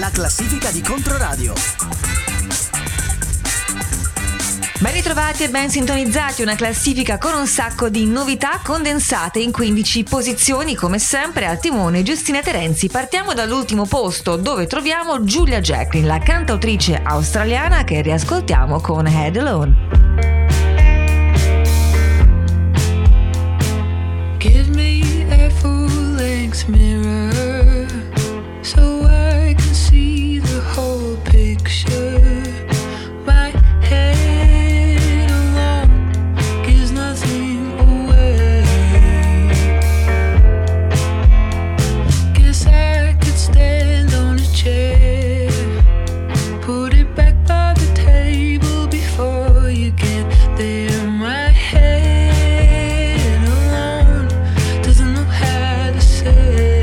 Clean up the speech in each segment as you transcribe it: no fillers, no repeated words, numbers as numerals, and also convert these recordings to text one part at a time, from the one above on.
la classifica di Controradio. Ben ritrovati e ben sintonizzati, una classifica con un sacco di novità condensate in 15 posizioni, come sempre al timone Giustina Terenzi. Partiamo dall'ultimo posto, dove troviamo Julia Jacklin, la cantautrice australiana che riascoltiamo con Head Alone. Give me a full-length mirror so I can see the whole picture. My head alone gives nothing away. Guess I could stand on a chair, put it back by the table before you get there. My head alone doesn't know how to say.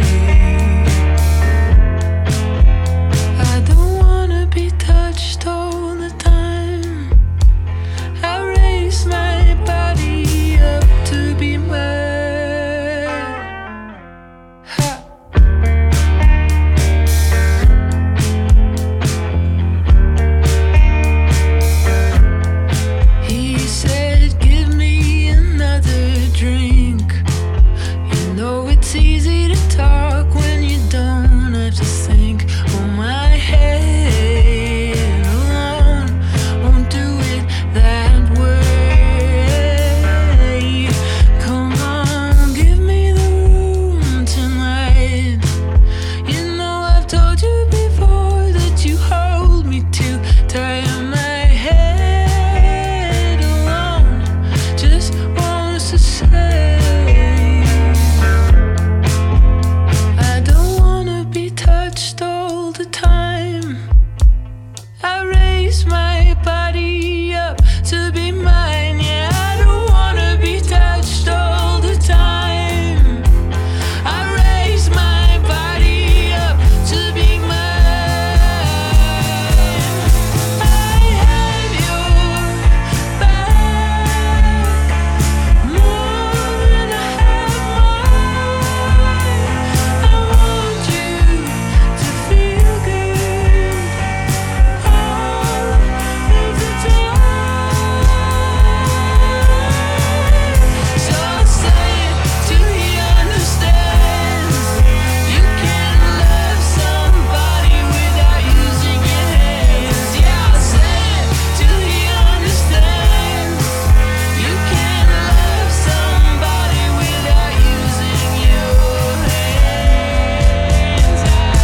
I don't wanna be touched all the time. I raise my body up to be mine. Ha. He said, give me another drink. You know it's easy to talk when you don't have to think. Oh, my head alone won't do it that way. Come on, give me the room tonight. You know I've told you before that you hold me too tight. My head alone just wants to say, I don't wanna be touched all the time. I raise my body up to be mine. Yeah, I don't wanna be touched all the time. I raise my body up to be mine. I have your back more than I have mine. I want you to feel good all of the time. So I'll say it till he understands. You can't love somebody without using your hands. Yeah, I'll say it till he understands. You can't love somebody without using your hands.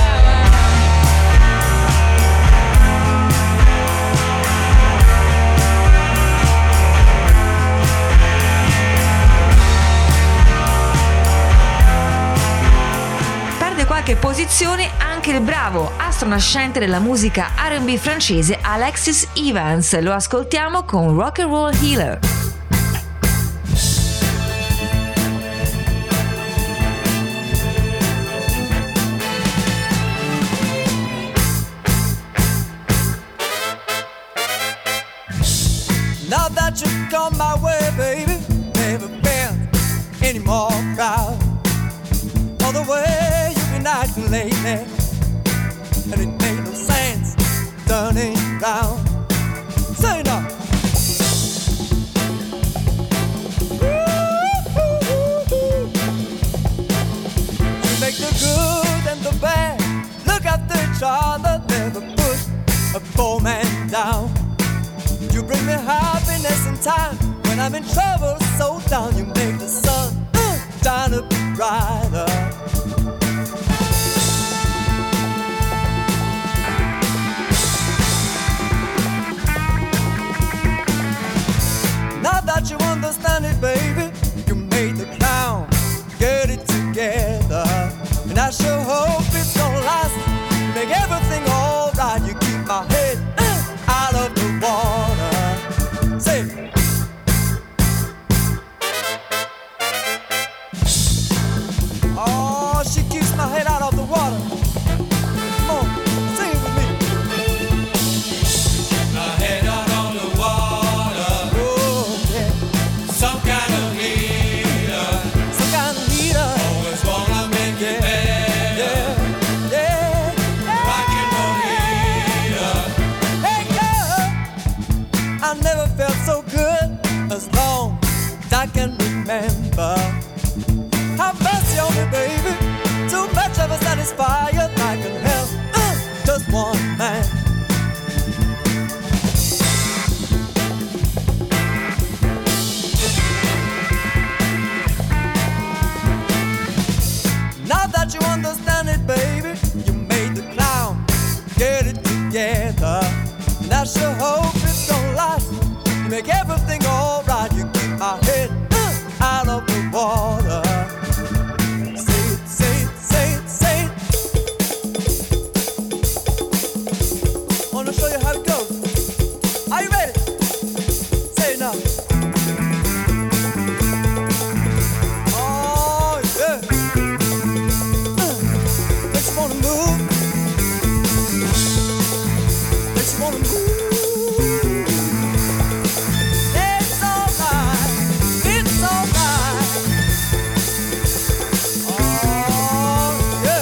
Perde qualche posizione anche il bravo astro nascente della musica R&B francese Alexis Evans. Lo ascoltiamo con Rock and Roll Healer. Now that you've come my way, baby, never been any more proud of the way you've been acting lately, and it made no sense turning round. Say no. You make the good and the bad look after each other, never push a poor man down. You bring me happiness in time when I'm in trouble, so down. You make the sun shine a bit brighter. Now that you understand it, baby, you made the clown get it together, and I sure hope it's gonna last. Make everything alright. You keep my head out of the water. Say. remember. Have mercy on me, baby. Too much ever satisfy you. I can help just one man. Now that you understand it, baby, you made the clown get it together. And I sure hope it don't last. You make everything alright. You keep my head out of the water. Say it, say it, say it, say it. Wanna show you how it goes. Are you ready? Say it now. Oh yeah. Makes you wanna move. Makes you wanna move. It's alright. It's alright. Oh yeah.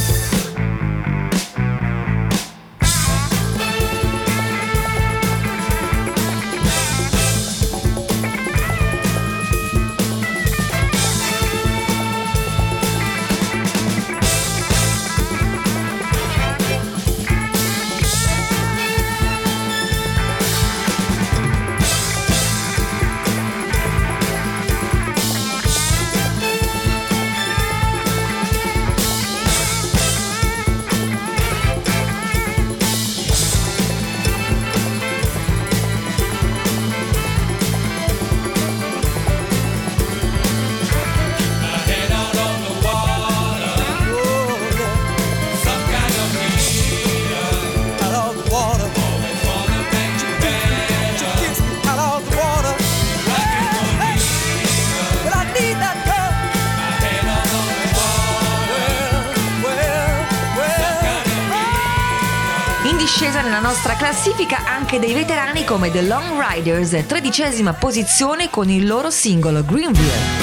In discesa nella nostra classifica anche dei veterani come The Long Riders, 13ª posizione con il loro singolo Greenville.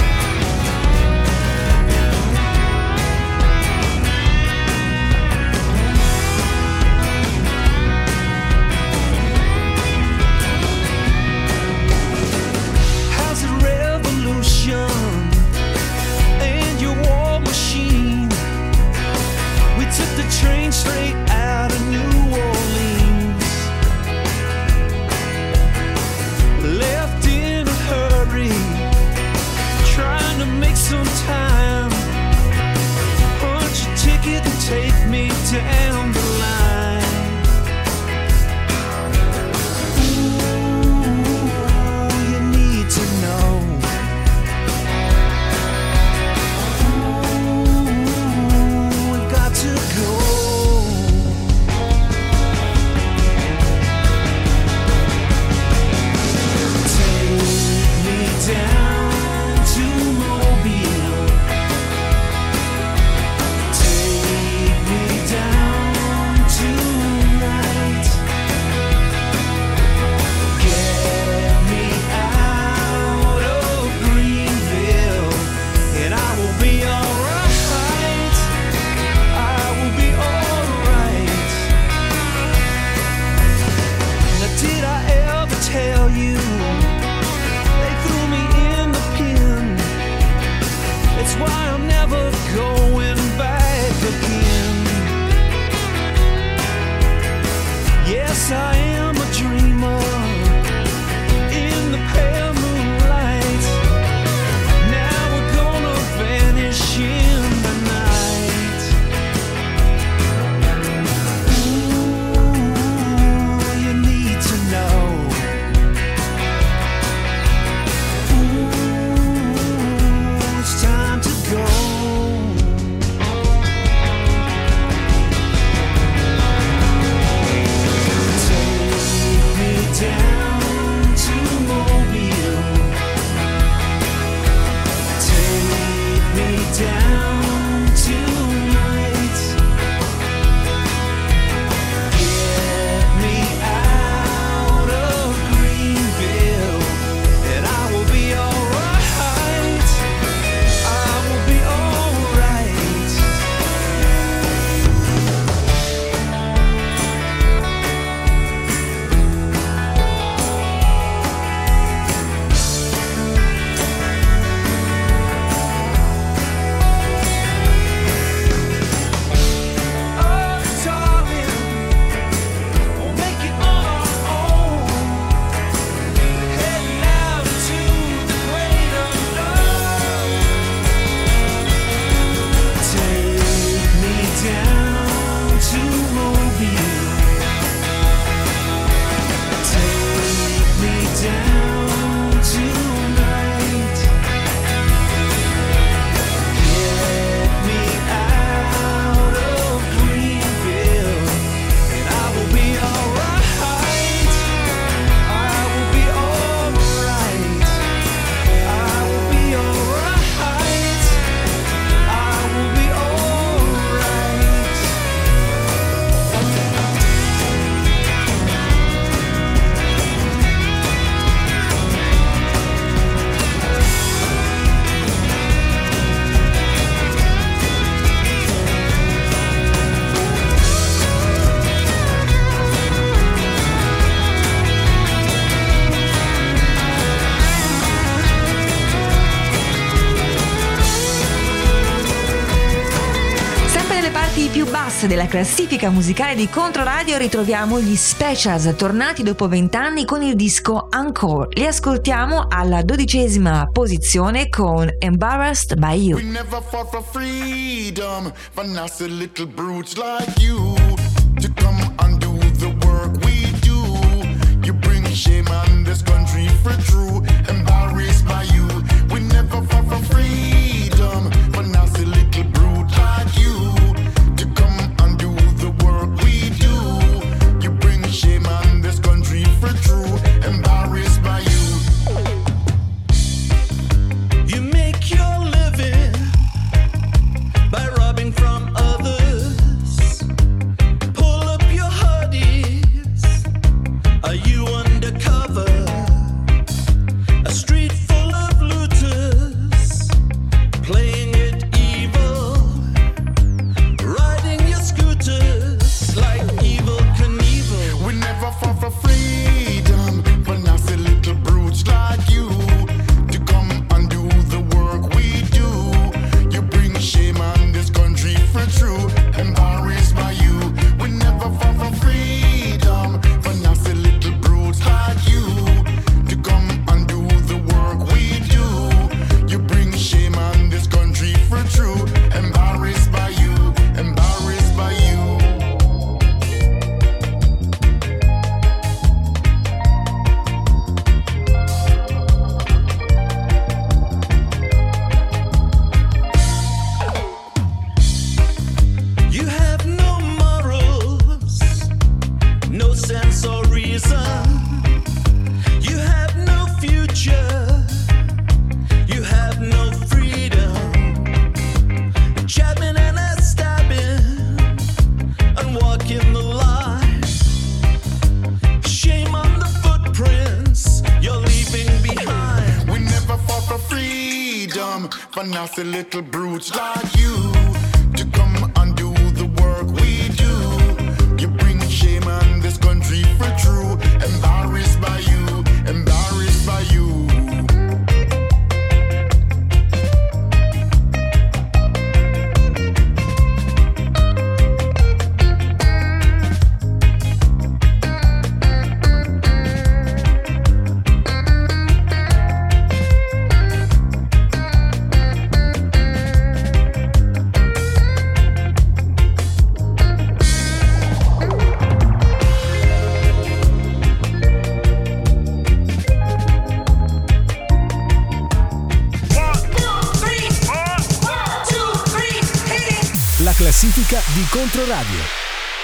How's a revolution and your war machine? We took the train straight out of New Orleans, left in a hurry, trying to make some time. Punch a ticket and take me down the line. Ooh, you need to know. Ooh, we've got to go. Take me down to Mobile. Take me down tonight. Get me out of Greenville, and I will be alright. I will be alright. Now, did I ever tell you they threw me in the pen? It's why I'm never going back again. Yes, I am a dreamer in the pale moonlight. Now we're gonna vanish in the night. Ooh, you need to know. Ooh, it's time to go. Take asse della classifica musicale di Controradio ritroviamo gli Specials, tornati dopo 20 anni con il disco Encore. Li ascoltiamo alla 12ª posizione con Embarrassed by You. We never fought for freedom, for nasty little brutes like you to come and do the work we do. You bring shame on this country for true, embarrassed by you. We never fought for freedom, for nasty little brute like you to come and do the work we do. You bring shame on this country for true, embarrassed by you. You make your living by robbing from others. Pull up your hoodies. Are you undercover? A street full of looters, playing it evil, riding your scooters like Evel Knievel. We never fought for freedom, for nasty little brutes like you to come and do the work we do. You bring shame on this country for true, embarrassed by you. We never fought for freedom, for nasty little brutes like you to come and do the work we do. You bring shame on this country for true, embarrassed by you, embarrassed by you. You have no morals, no sense or reason. You have no future. You have no freedom. Jabbing and a stabbing and walking the line. Shame on the footprints you're leaving behind. We never fought for freedom, for nasty little brutes like you to come and do the work we do. You bring shame on this country for true, embarrassed by you, embarrassed by you. La classifica di Controradio.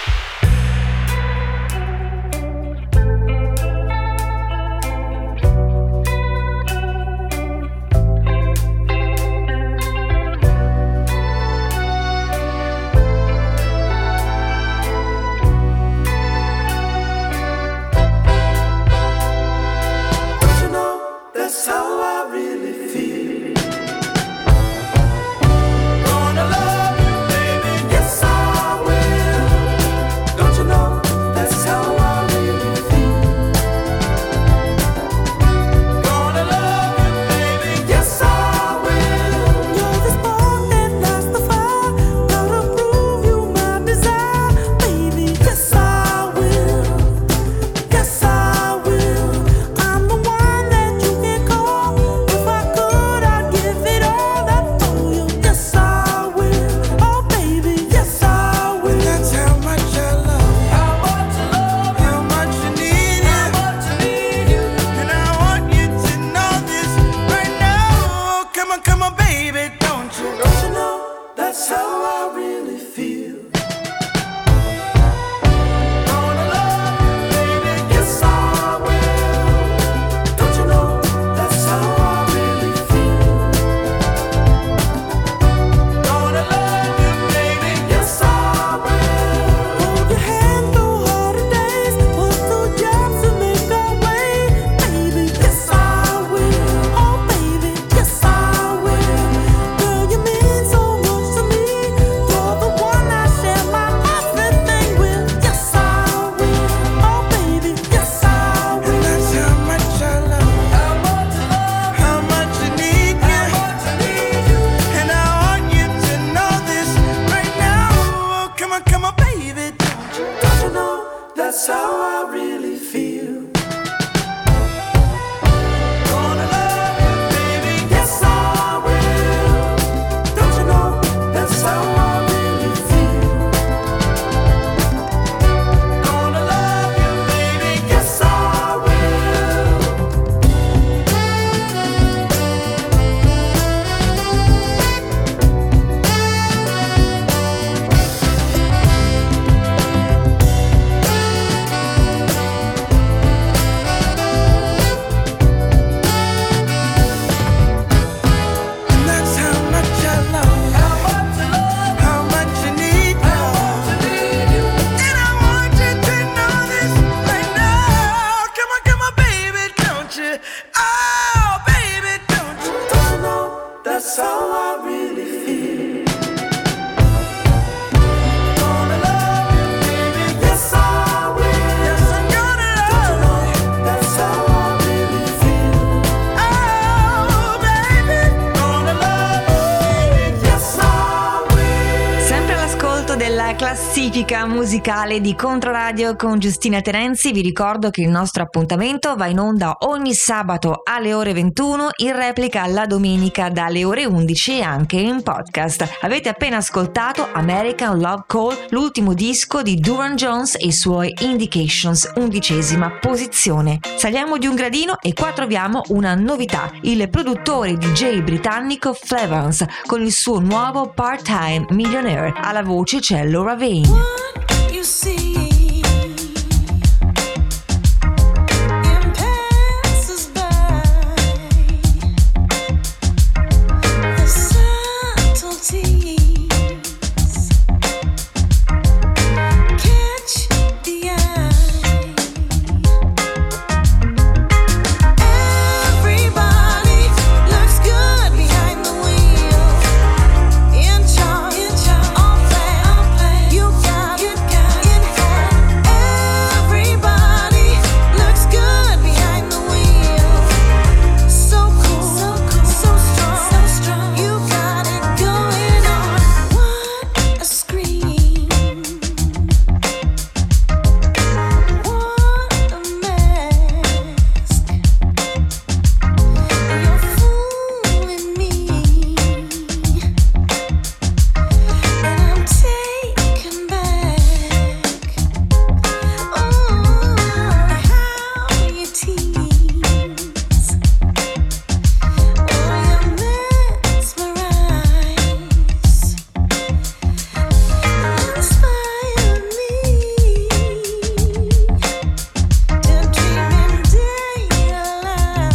You know, that's how I really feel. Gonna love you, baby, yes I will. classifica musicale di Controradio con Giustina Terenzi. Vi ricordo che il nostro appuntamento va in onda ogni sabato alle ore 21, in replica la domenica dalle ore 11 e anche in podcast. Avete appena ascoltato American Love Call, l'ultimo disco di Duran Jones e i suoi Indications, 11ª posizione. Saliamo di un gradino e qua troviamo una novità: il produttore DJ britannico Flavans con il suo nuovo Part-Time Millionaire. Alla voce c'è Laura Vane. What you see in passes by, the subtleties catch the eye. Everybody looks good behind the wheel, in charge, all play. You got it in hand. Everybody looks good behind the wheel. So cool, so strong. You got it going on. What a scream. What a mask. You're fooling me, and I'm taken back. Oh, how you tease. Oh, you mesmerize. Inspire me to dream in daylight.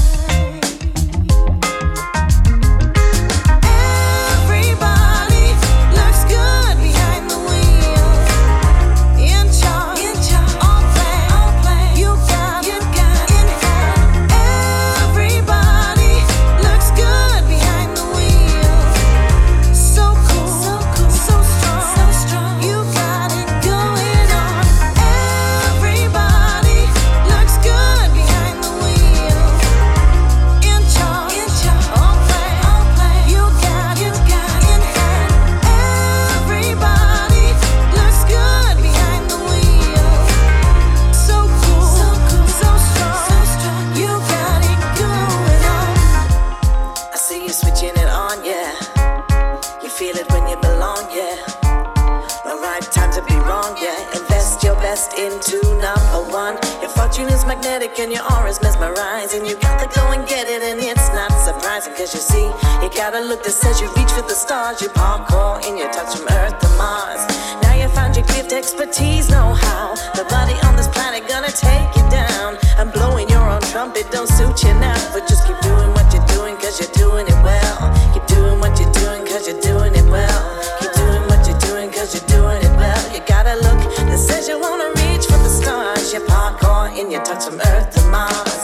Everybody looks good behind the wheel, in charge, all play. You got it in hand. Everybody looks good behind the wheel. So cool, so strong. You got it going on. Everybody looks good behind the wheel, in charge, all play. You got it in hand. Everybody looks good behind the wheel. So cool, so strong. You got it going on. I see you switching it on, yeah. You feel it when you belong, yeah. The right time to be wrong, yeah. Invest your best into number one. Your fortune is magnetic and your aura is mesmerizing. You got to go and get it, and it's not surprising, cause you see, you got a look that says you reach for the stars. You parkour and you touch from Earth to Mars. Now you found your gift, expertise, know-how. Nobody on this planet gonna take you down. And blowing your own trumpet don't suit you now, but just keep doing what you're doing, cause you're doing it well. Keep doing what you're doing, cause you're doing it well. Keep doing what you're doing, cause you're doing it well. You got a look that says you wanna reach for the stars. You parkour and you touch from Earth to Mars.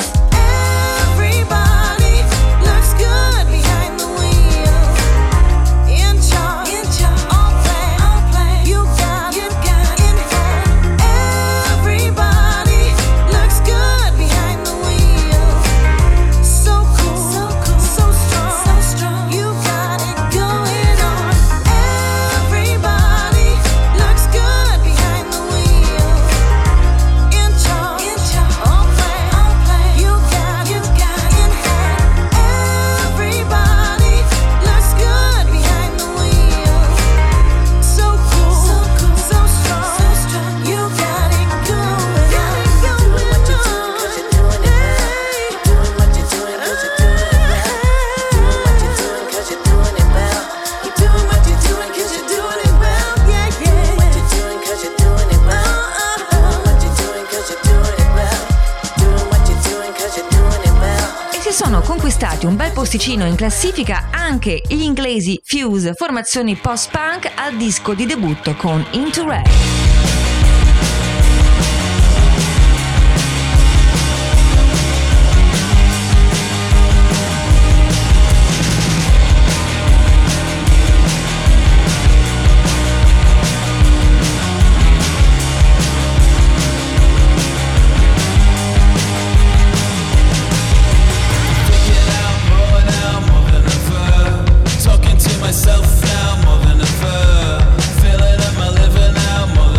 Everybody looks good behind the wheel, in charge, all play. You got it in hand. Everybody looks good behind the wheel. So cool, so strong. You got it going on. Everybody looks good behind the wheel, in charge, all play. You got it in hand. Everybody looks good behind the wheel. So cool, so strong. You got it going on. Doing what you're doing, cause you're doing it well. Doing what you're doing, cause you're doing it well. Doing what you're doing, cause you're doing it well. You're doing what you're doing, cause you're doing it well. Yeah. Doing what you're doing, cause you're doing it well. Doing what you're doing, cause you're doing it well. Doing what you're doing, cause you're doing it well. E si sono conquistati un bel posticino in classifica anche gli inglesi Fuse, formazioni post-punk, al disco di debutto con Into Red. Talking to myself now more than ever. Feeling at my liver now more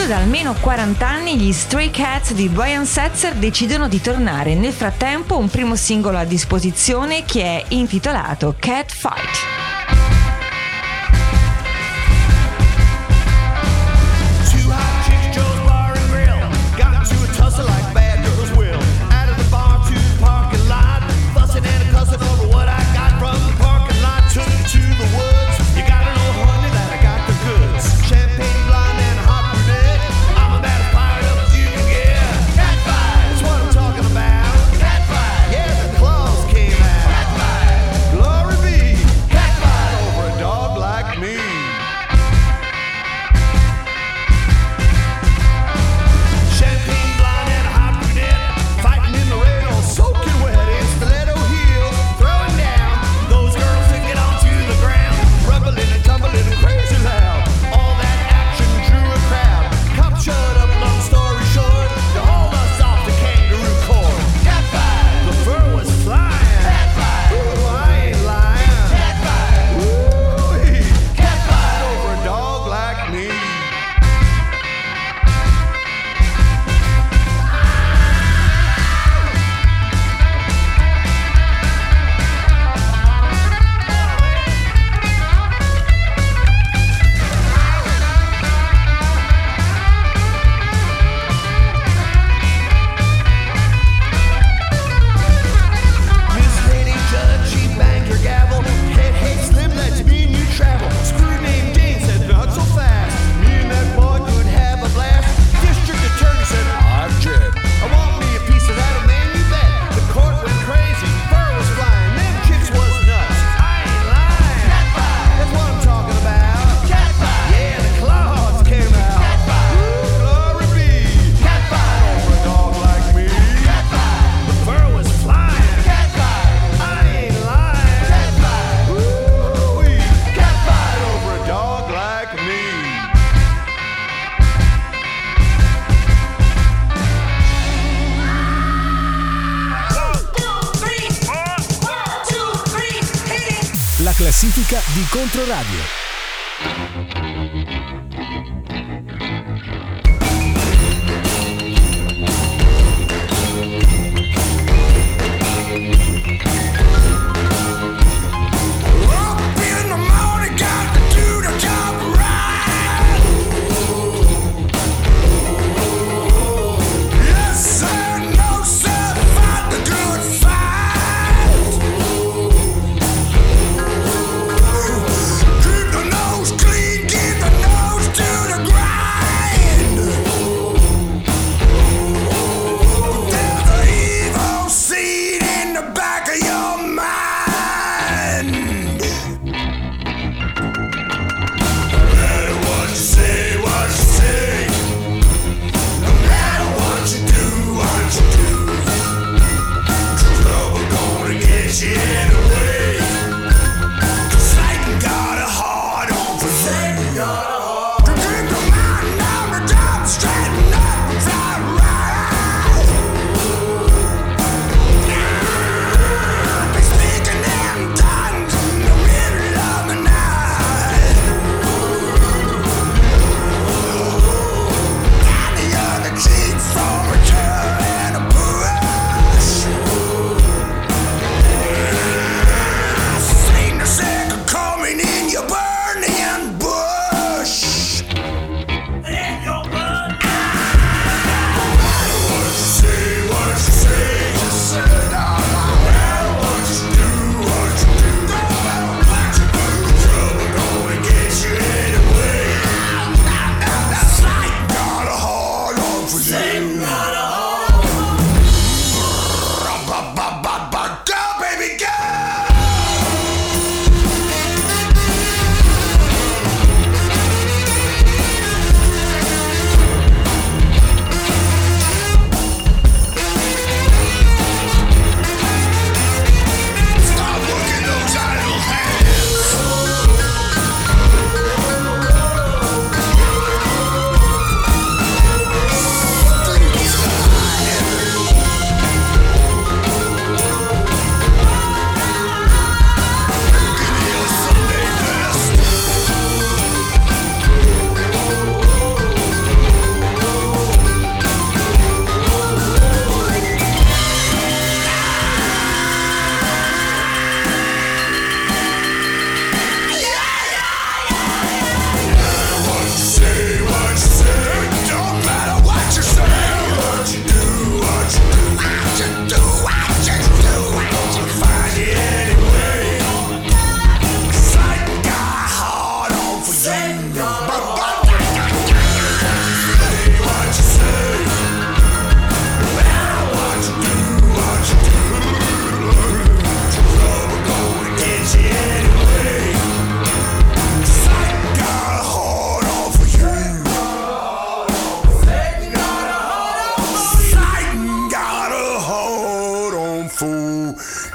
da almeno 40 anni gli Stray Cats di Brian Setzer decidono di tornare. Nel frattempo un primo singolo a disposizione che è intitolato Cat Fight. La classifica di Controradio.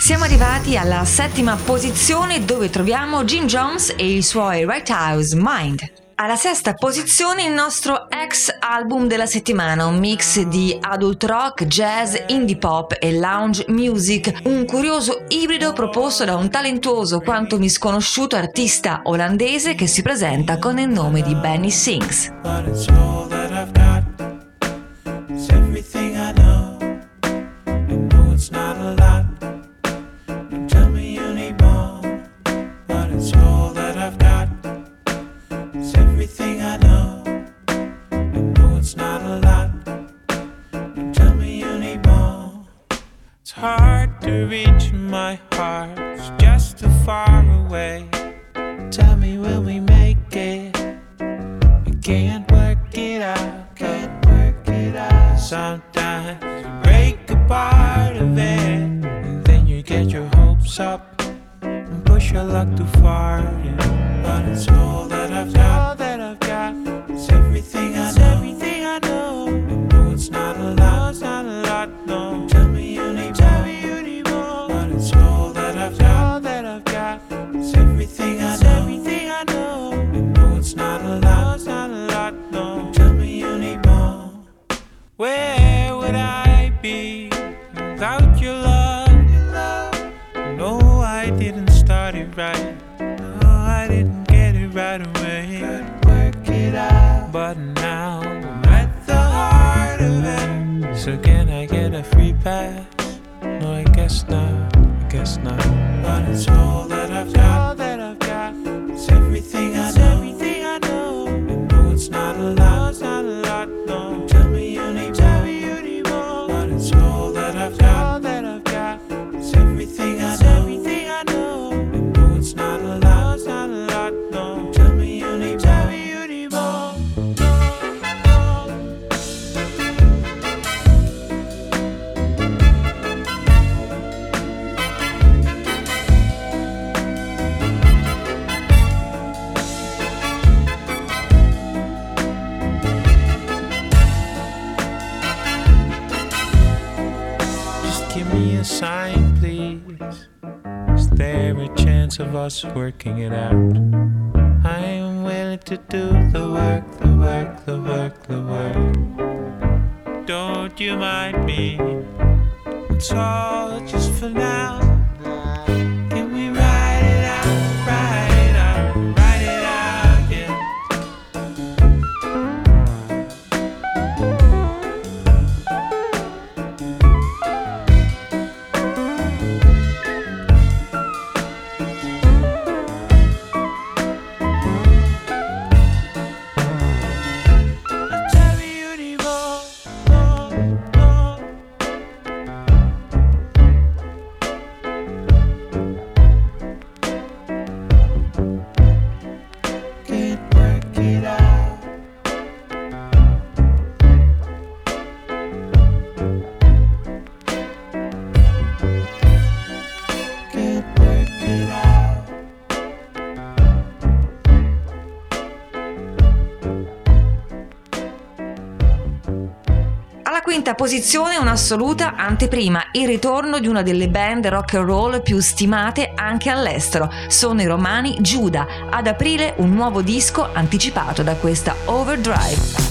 Siamo arrivati alla 7ª posizione dove troviamo Jim Jones e i suoi Right House Mind. Alla 6ª posizione il nostro ex album della settimana, un mix di adult rock, jazz, indie pop e lounge music, un curioso ibrido proposto da un talentuoso quanto misconosciuto artista olandese che si presenta con il nome di Benny Sings. But it's all that I've got. It's everything I know. I know it's not a lot. Don't tell me you need more. But it's all that I've got. It's everything I know. I know it's not a lot. Don't tell me you need more. It's hard to reach in my heart. It's just too far away. Tell me will we make it? Can't work it out, can't work it out. Sometimes you break a part of it, and then you get your hopes up and push your luck too far. Yeah. But it's all that I've got, It's everything I know, I know it's not a lot, no. Tell me you need more, but it's all that I've got, It's everything I know, I know it's not a lot. No, tell me you need more. Where would I be without your love? No, I didn't start it right. No, I didn't get it right away. Couldn't work it out, but now I'm at the heart of it. So can I get a free pass? No, I guess not. But it's all that I've got. It's everything I know. It's not a lot, no. Tell me you need more, but it's all that I've got. It's everything I know. I know it's not a lot, no. Tell me you need more. Give me a sign, please. Is there a chance of us working it out? I am willing to do the work. Don't you mind me? It's all just for now. Can we ride it out, yeah. Quinta posizione, un'assoluta anteprima, il ritorno di una delle band rock and roll più stimate anche all'estero. Sono i romani Giuda. Ad aprile un nuovo disco anticipato da questa Overdrive.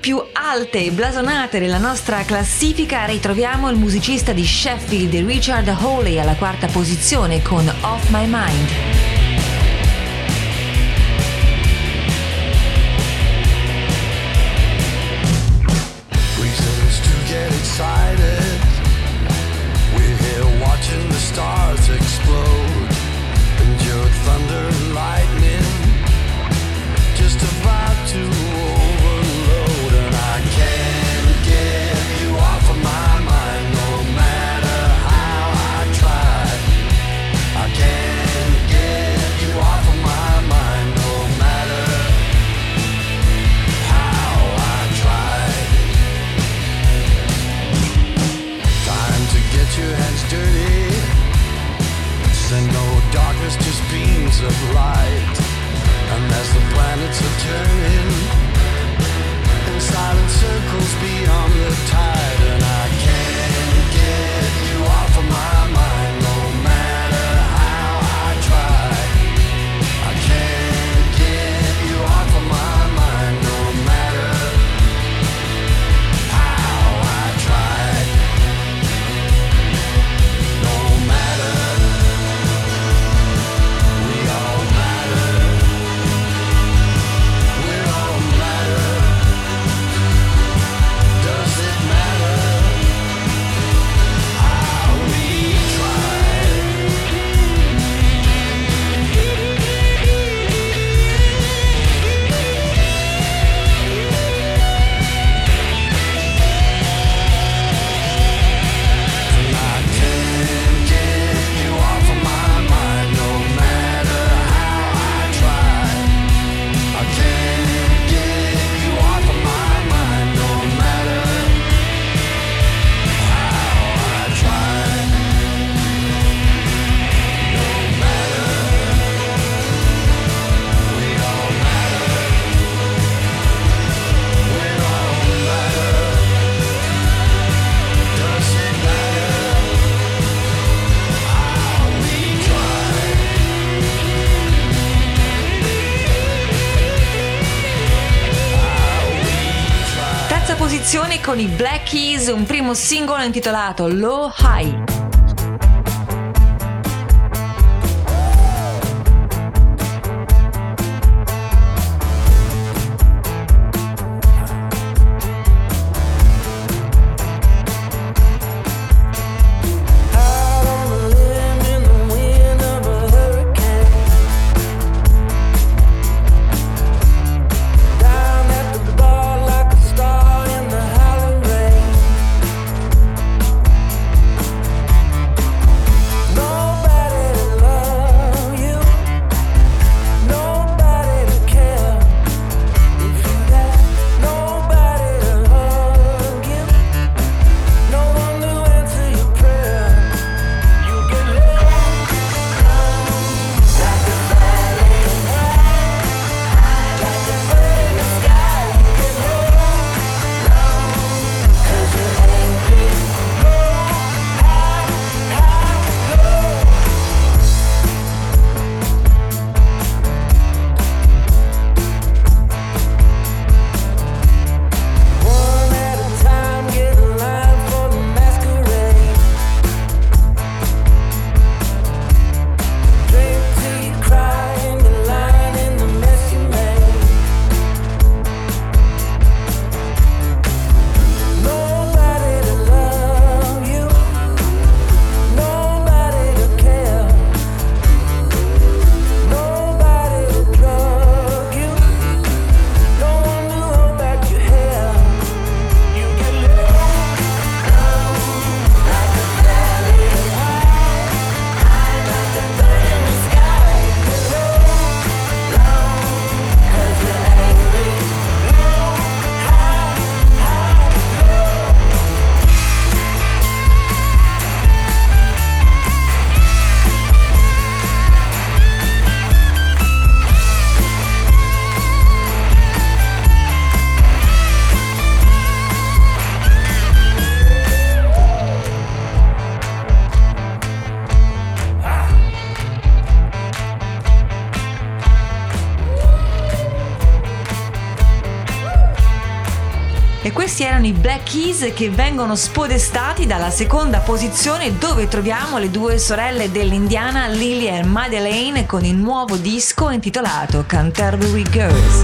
più alte e blasonate della nostra classifica ritroviamo il musicista di Sheffield Richard Hawley alla quarta posizione con Off My Mind. Excited, we're here watching the stars explode, and your thunder and lightning just about to overload, and I can't get you off of my mind no matter how I try. I can't get you off of my mind no matter how I try. Time to get your hands dirty. Send no darkness, just beams of light. And as the planets are turning in silent circles beyond the tide, and I can't get you off of my mind no matter how I try. I can't get you off of my mind no matter how I try. No matter, we all matter. We all matter. Does it matter how we try? And I can't get you off of my mind no matter how I try. I can't get you off of my mind no matter how I try. No matter, we all matter. We all matter. Does it matter how we try? Terza posizione con i Black Keys, un primo singolo intitolato Low High. Out on a limb in the wind of a hurricane. Down at the bar like a star in the howling rain. E questi erano i Black Keys, che vengono spodestati dalla seconda posizione, dove troviamo le due sorelle dell'Indiana, Lily e Madeleine, con il nuovo disco intitolato Canterbury Girls.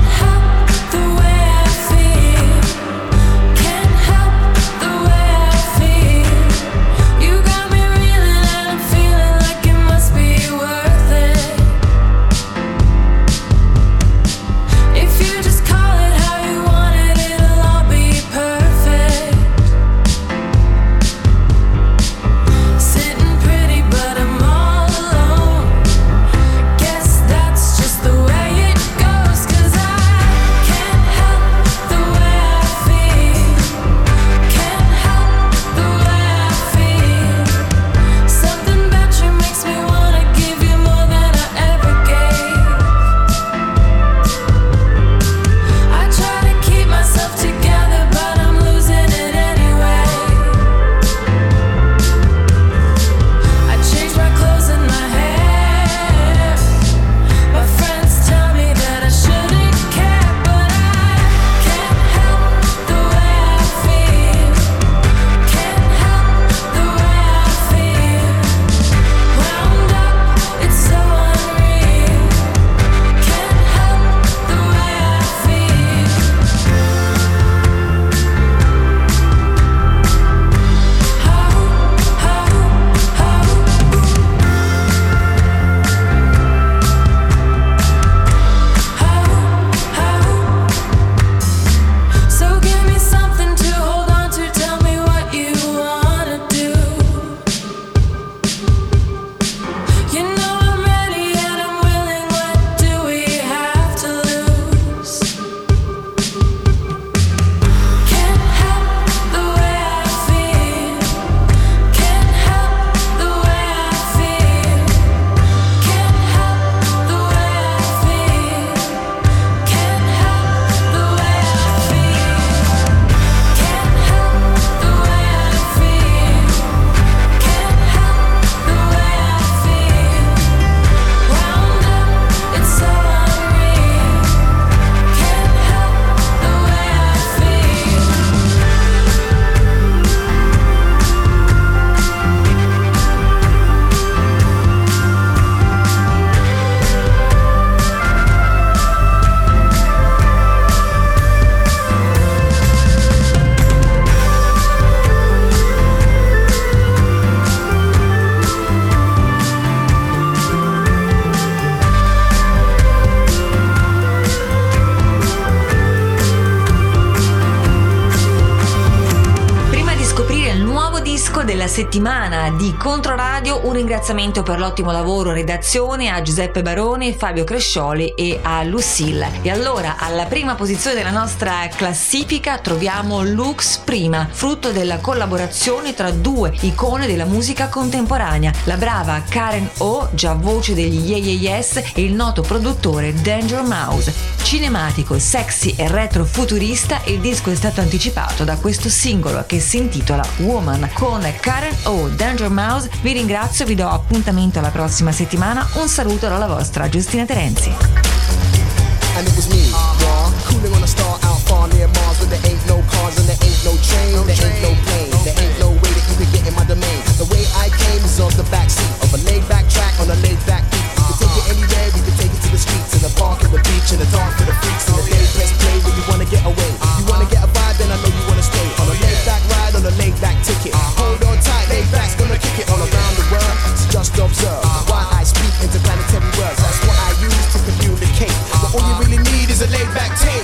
Della settimana di Controradio, un ringraziamento per l'ottimo lavoro redazione a Giuseppe Barone, Fabio Crescioli e a Lucille. E allora, alla prima posizione della nostra classifica troviamo Lux Prima, frutto della collaborazione tra due icone della musica contemporanea, la brava Karen O, già voce degli Yeah Yeah Yes, e il noto produttore Danger Mouse. Cinematico, sexy e retrofuturista, il disco è stato anticipato da questo singolo che si intitola Woman. Con Karen O, Danger Mouse vi ringrazio, vi do appuntamento alla prossima settimana. Un saluto dalla vostra Giustina Terenzi. And it was me, cooling on a star out far near Mars, where there ain't no cars and there ain't no train, there ain't no plane, there ain't no way that you could get in my domain. The way I came is on the backseat of a laid-back track on a laid-back beat. We could take it anywhere, we could take it to the streets, in the park, in the beach, in the dark for the freaks, in the day, press play when you wanna get away. You wanna get a vibe, then I know you wanna stay on a laid-back ride, on a laid-back ticket. Hold on tight, laid-back's gonna kick it all around the world. So just observe why I speak interplanetary words. That's what I use to communicate. But all you really need is a laid-back tape.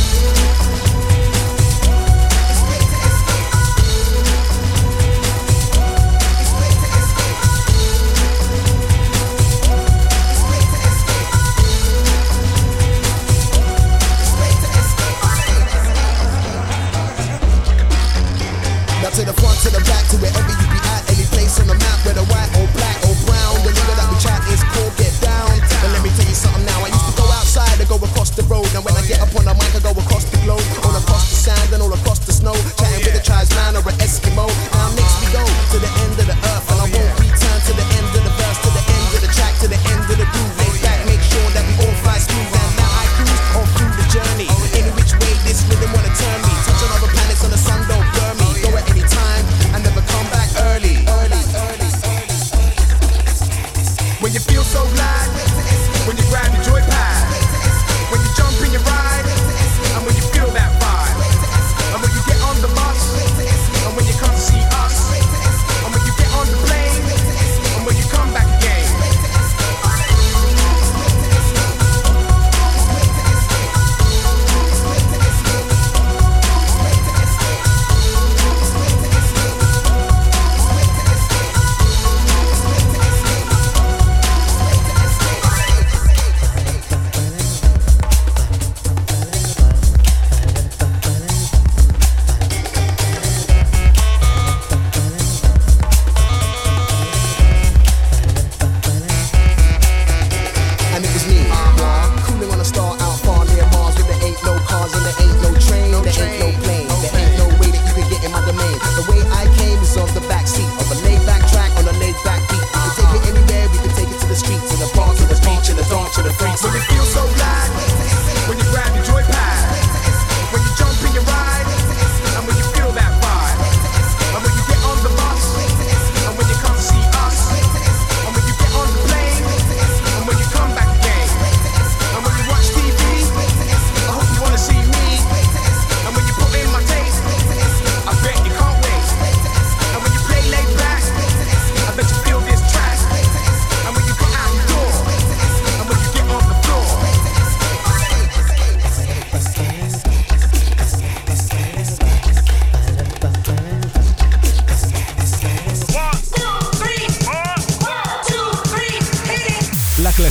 To the front, to the back, to wherever you be at, any place on the map, whether white or black or brown, the nigga that we chat is cool, get down. And let me tell you something now, I used to go outside and go across the road, and when I get up on the mic I go across the globe, all across the sand and all across the snow, chatting with a tribesman or an Eskimo. Now next we go to the end of the earth, and I won't return to the end of the verse, to the end of the track, to the end of the groove. Lay back, make sure that we all fly smooth, and now I cruise all through the journey. Any which way this rhythm wanna turn me, touching on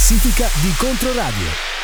classifica di Controradio.